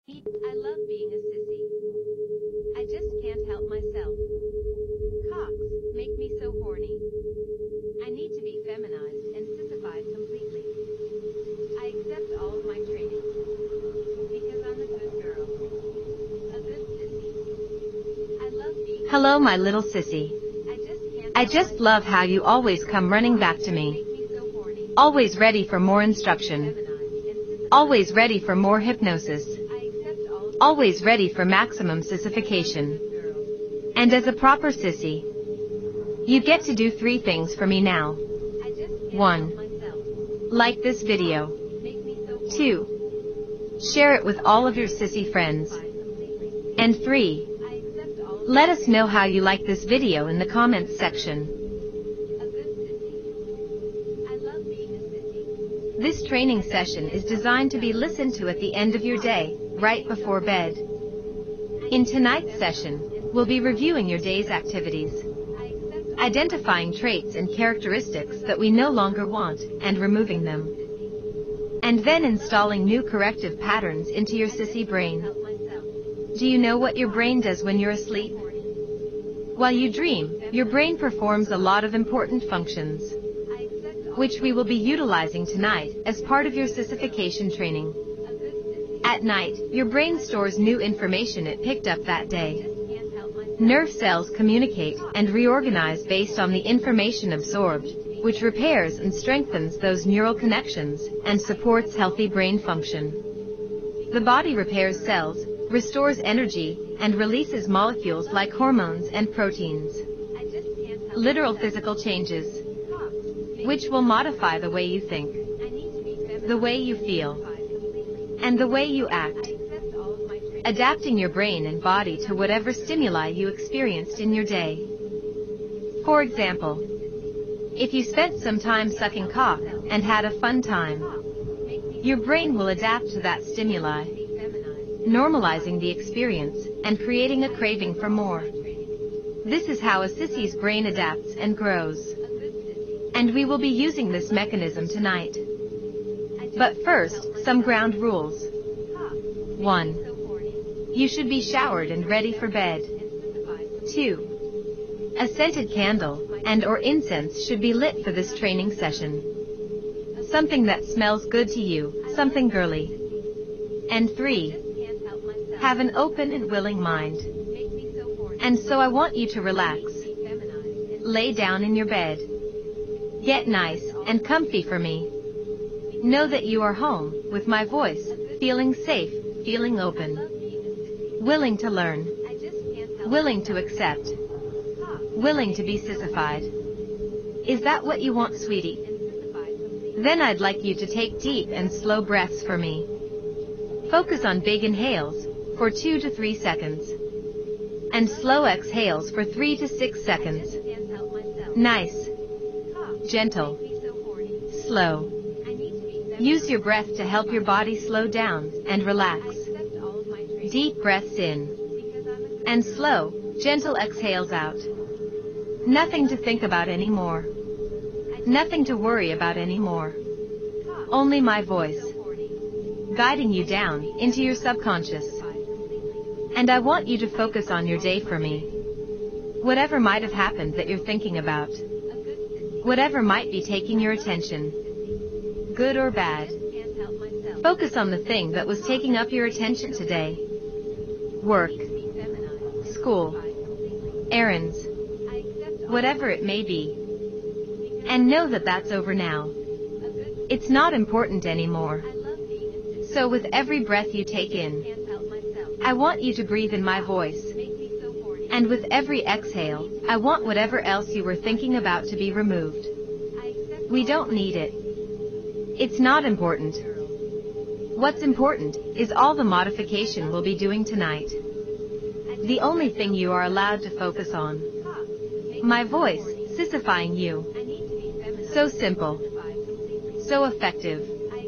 I love being a sissy. I just can't help myself. Cocks make me so horny. I need to be feminized and sissified completely. I accept all of my training. Because I'm a good girl. A good sissy. I love being Hello, my little sissy. I just love how you always come running back to me. Always ready for more instruction. Always ready for more hypnosis. Always ready for maximum sissification. And as a proper sissy, you get to do 3 things for me now. 1. Like this video. 2. Share it with all of your sissy friends. And 3. Let us know how you like this video in the comments section. This training session is designed to be listened to at the end of your day, right before bed. In tonight's session, we'll be reviewing your day's activities, identifying traits and characteristics that we no longer want, and removing them. And then installing new corrective patterns into your sissy brain. Do you know what your brain does when you're asleep? While you dream, your brain performs a lot of important functions, which we will be utilizing tonight as part of your sissification training. At night, your brain stores new information it picked up that day. Nerve cells communicate and reorganize based on the information absorbed, which repairs and strengthens those neural connections and supports healthy brain function. The body repairs cells, restores energy, and releases molecules like hormones and proteins. Literal physical changes, which will modify the way you think, the way you feel, and the way you act, adapting your brain and body to whatever stimuli you experienced in your day. For example, if you spent some time sucking cock and had a fun time, your brain will adapt to that stimuli, normalizing the experience and creating a craving for more. This is how a sissy's brain adapts and grows. And we will be using this mechanism tonight. But first, some ground rules. 1. You should be showered and ready for bed. 2. A scented candle and/or incense should be lit for this training session. Something that smells good to you, something girly. And 3. Have an open and willing mind. And so I want you to relax. Lay down in your bed. Get nice and comfy for me. Know that you are home, with my voice, feeling safe, feeling open. Willing to learn. Willing to accept. Willing to be sissified. Is that what you want, sweetie? Then I'd like you to take deep and slow breaths for me. Focus on big inhales, for 2 to 3 seconds. And slow exhales for 3 to 6 seconds. Nice. Gentle. Slow. Use your breath to help your body slow down and relax. Deep breaths in. And slow, gentle exhales out. Nothing to think about anymore. Nothing to worry about anymore. Only my voice, guiding you down into your subconscious. And I want you to focus on your day for me. Whatever might have happened that you're thinking about. Whatever might be taking your attention. Good or bad. Focus on the thing that was taking up your attention today. Work. School. Errands. Whatever it may be. And know that that's over now. It's not important anymore. So with every breath you take in, I want you to breathe in my voice. And with every exhale, I want whatever else you were thinking about to be removed. We don't need it. It's not important. What's important is all the modification we'll be doing tonight. The only thing you are allowed to focus on. My voice, sissifying you. So simple. So effective.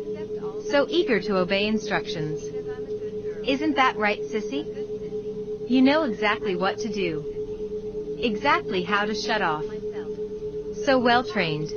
So eager to obey instructions. Isn't that right, sissy? You know exactly what to do. Exactly how to shut off. So well trained.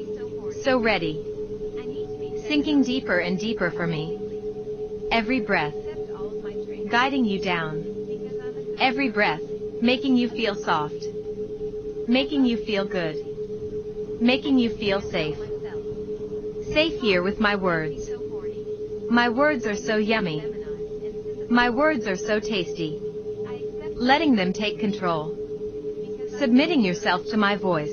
So ready. Sinking deeper and deeper for me. Every breath. guiding you down. Every breath, making you feel soft. Making you feel good. Making you feel safe. Safe here with my words. My words are so yummy. My words are so tasty. Letting them take control. Submitting yourself to my voice.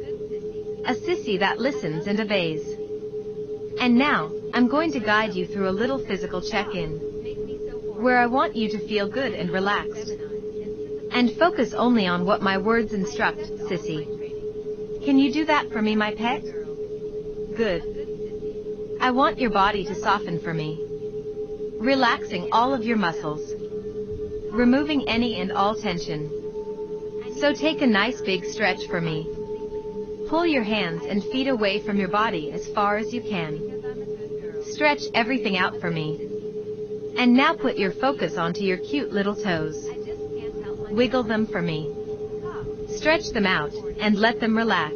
A sissy that listens and obeys. And now, I'm going to guide you through a little physical check-in, where I want you to feel good and relaxed. And focus only on what my words instruct, sissy. Can you do that for me, my pet? Good. I want your body to soften for me. Relaxing all of your muscles. Removing any and all tension. So take a nice big stretch for me. Pull your hands and feet away from your body as far as you can. Stretch everything out for me. And now put your focus onto your cute little toes. Wiggle them for me. Stretch them out, and let them relax.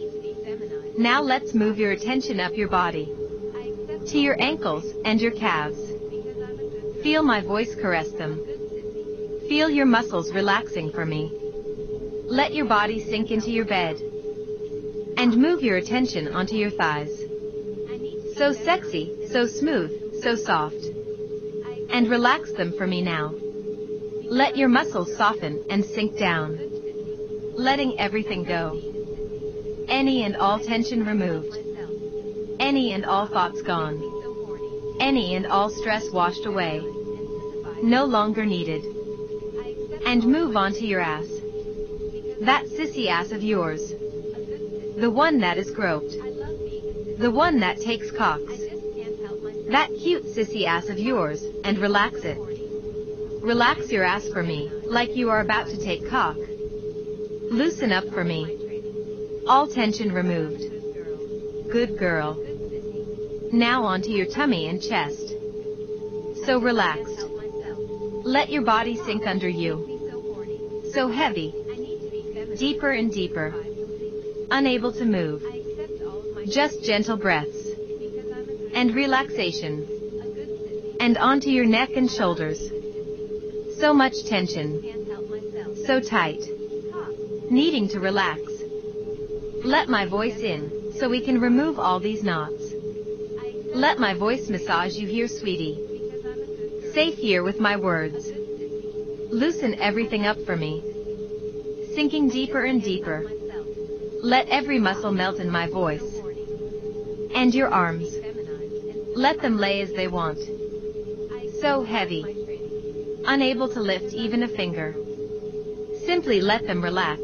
Now let's move your attention up your body. To your ankles and your calves. Feel my voice caress them. Feel your muscles relaxing for me. Let your body sink into your bed. And move your attention onto your thighs. So sexy, so smooth, so soft. And relax them for me now. Let your muscles soften and sink down. Letting everything go. Any and all tension removed. Any and all thoughts gone. Any and all stress washed away. No longer needed. And move on to your ass. That sissy ass of yours. The one that is groped. The one that takes cocks. That cute sissy ass of yours, and relax it. Relax your ass for me, like you are about to take cock. Loosen up for me. All tension removed. Good girl. Now onto your tummy and chest. So relaxed. Let your body sink under you. So heavy. Deeper and deeper. Unable to move. Just gentle breaths. And relaxation. And onto your neck and shoulders. So much tension. So tight. Needing to relax. Let my voice in, so we can remove all these knots. Let my voice massage you here, sweetie. Safe here with my words. Loosen everything up for me. Sinking deeper and deeper. Let every muscle melt in my voice. And your arms. Let them lay as they want. So heavy. Unable to lift even a finger. Simply let them relax.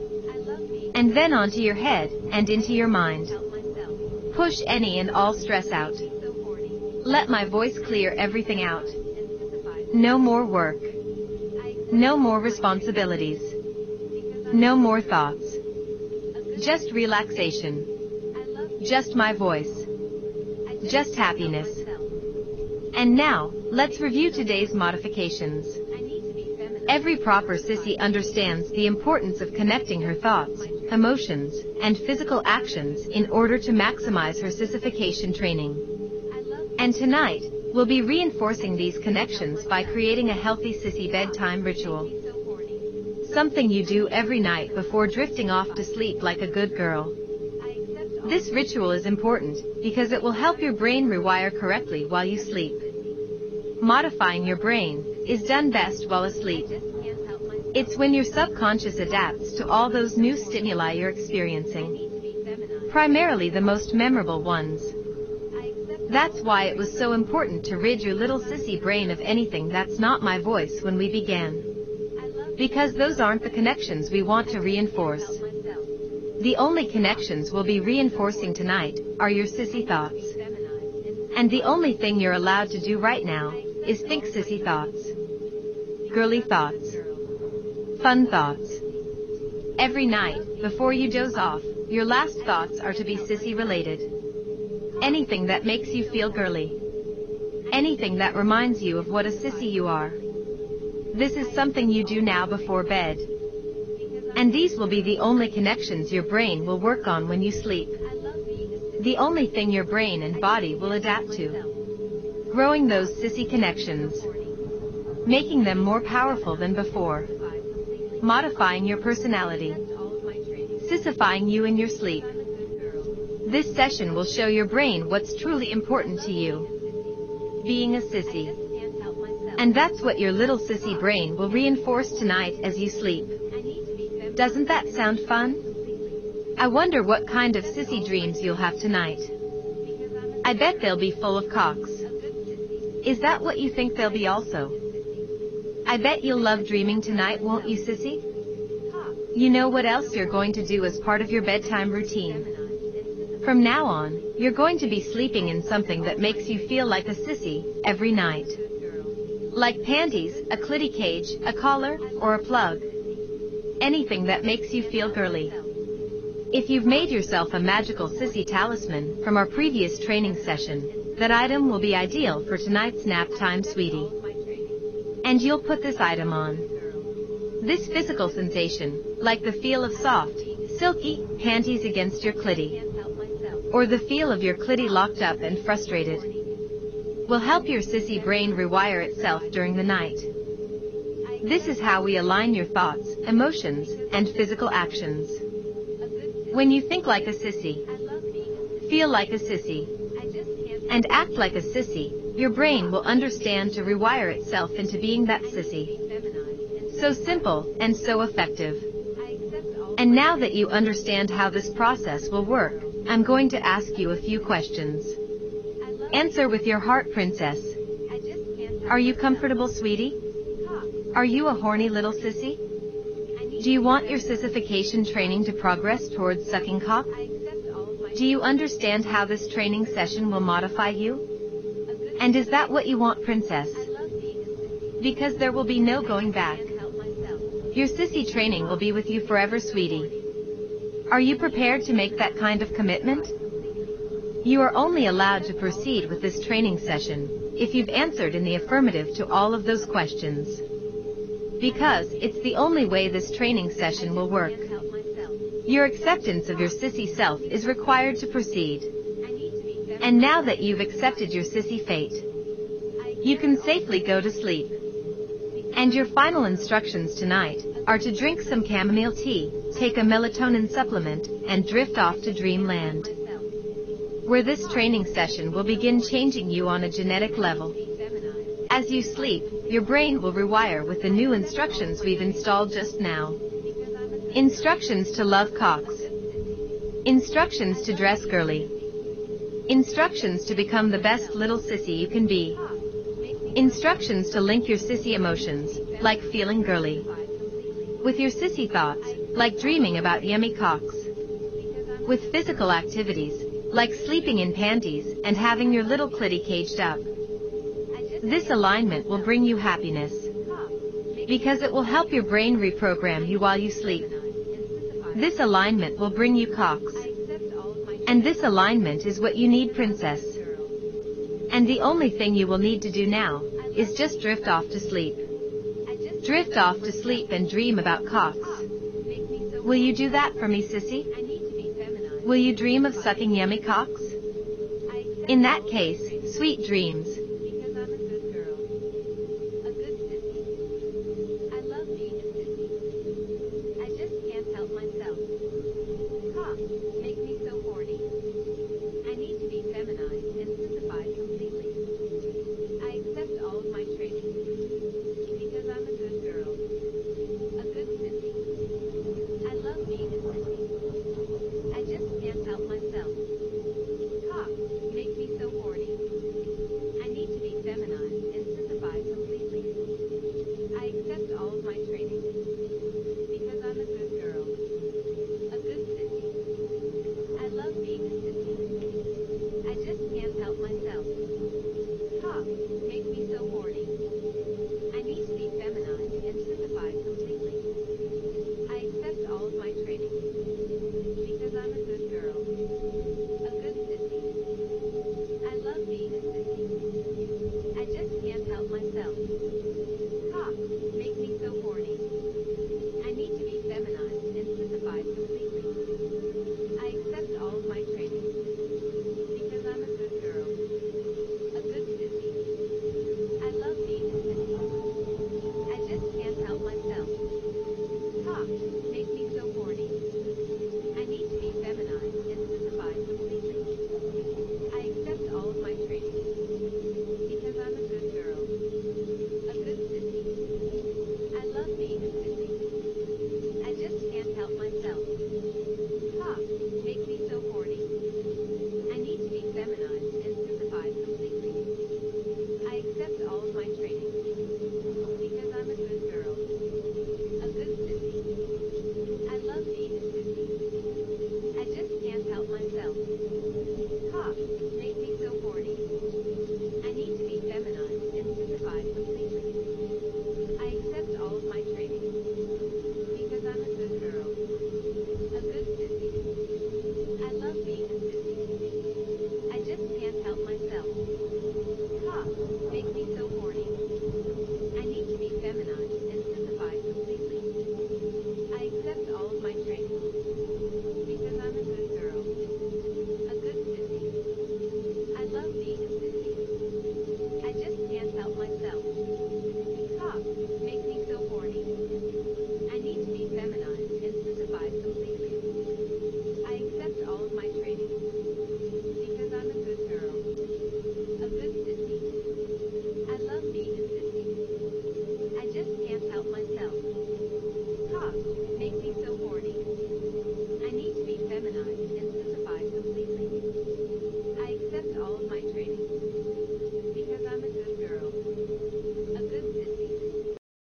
And then onto your head, and into your mind. Push any and all stress out. Let my voice clear everything out. No more work. No more responsibilities. No more thoughts. Just relaxation. Just my voice. Just happiness. And now, let's review today's modifications. Every proper sissy understands the importance of connecting her thoughts, emotions, and physical actions in order to maximize her sissification training. And tonight, we'll be reinforcing these connections by creating a healthy sissy bedtime ritual. Something you do every night before drifting off to sleep like a good girl. This ritual is important because it will help your brain rewire correctly while you sleep. Modifying your brain is done best while asleep. It's when your subconscious adapts to all those new stimuli you're experiencing. Primarily the most memorable ones. That's why it was so important to rid your little sissy brain of anything that's not my voice when we began. Because those aren't the connections we want to reinforce. The only connections we'll be reinforcing tonight are your sissy thoughts. And the only thing you're allowed to do right now is think sissy thoughts. Girly thoughts. Fun thoughts. Every night, before you doze off, your last thoughts are to be sissy related. Anything that makes you feel girly. Anything that reminds you of what a sissy you are. This is something you do now before bed. And these will be the only connections your brain will work on when you sleep. The only thing your brain and body will adapt to. Growing those sissy connections. making them more powerful than before. Modifying your personality. Sissifying you in your sleep. This session will show your brain what's truly important to you. Being a sissy. And that's what your little sissy brain will reinforce tonight as you sleep. Doesn't that sound fun? I wonder what kind of sissy dreams you'll have tonight. I bet they'll be full of cocks. Is that what you think they'll be also? I bet you'll love dreaming tonight, won't you, sissy? You know what else you're going to do as part of your bedtime routine? From now on, you're going to be sleeping in something that makes you feel like a sissy every night. Like panties, a clitty cage, a collar, or a plug. Anything that makes you feel girly. If you've made yourself a magical sissy talisman from our previous training session, that item will be ideal for tonight's nap time, sweetie. And you'll put this item on. This physical sensation, like the feel of soft, silky panties against your clitty, or the feel of your clitty locked up and frustrated, will help your sissy brain rewire itself during the night. This is how we align your thoughts, emotions, and physical actions. When you think like a sissy, feel like a sissy, and act like a sissy, your brain will understand to rewire itself into being that sissy. So simple and so effective. And now that you understand how this process will work, I'm going to ask you a few questions. Answer with your heart, princess. Are you comfortable, sweetie? Are you a horny little sissy? Do you want your sissification training to progress towards sucking cock? Do you understand how this training session will modify you? And is that what you want, princess? Because there will be no going back. Your sissy training will be with you forever, sweetie. Are you prepared to make that kind of commitment? You are only allowed to proceed with this training session if you've answered in the affirmative to all of those questions. Because it's the only way this training session will work. Your acceptance of your sissy self is required to proceed. And now that you've accepted your sissy fate, you can safely go to sleep. And your final instructions tonight are to drink some chamomile tea, take a melatonin supplement, and drift off to dreamland, where this training session will begin changing you on a genetic level. As you sleep, your brain will rewire with the new instructions we've installed just now. Instructions to love cocks. Instructions to dress girly. Instructions to become the best little sissy you can be. Instructions to link your sissy emotions, like feeling girly, with your sissy thoughts, like dreaming about yummy cocks, with physical activities, like sleeping in panties and having your little clitty caged up. This alignment will bring you happiness, because it will help your brain reprogram you while you sleep. This alignment will bring you cocks. And this alignment is what you need, princess. And the only thing you will need to do now is just drift off to sleep. Drift off to sleep and dream about cocks. Will you do that for me, sissy? Will you dream of sucking yummy cocks? In that case, sweet dreams.